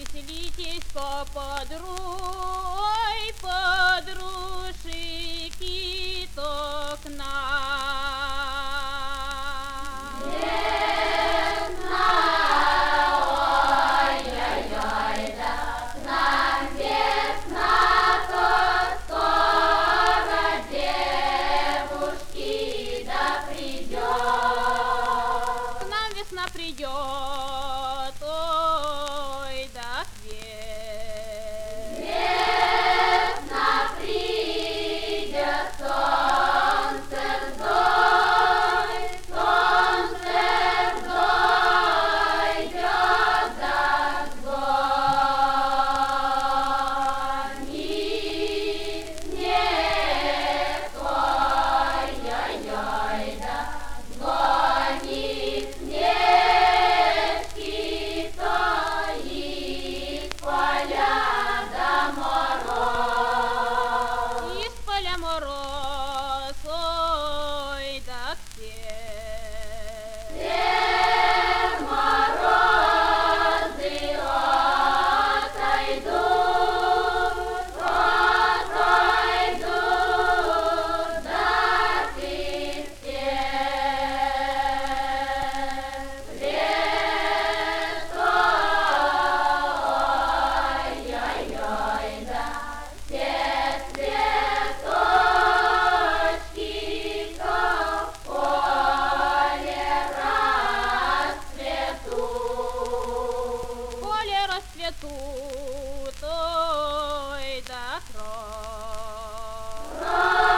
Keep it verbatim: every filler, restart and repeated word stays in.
Веселитесь по подрой, подружки-то к нам. Весна, ой-ой-ой, да к нам весна, то скоро девушки да придет. К нам весна придет, ой, да свет. Весна придет, солнце вдоль, солнце вдоль идет загонит снег, ой-ой-ой, да гонит снежки-то из поля до мороз. Из поля мороз, ой, да свет. Все морозы отойдут, отойдут, да ты всех лето, ой-ой-ой, да все цветочки-то в поле расцветут. Поле расцветут, ой, да кровь.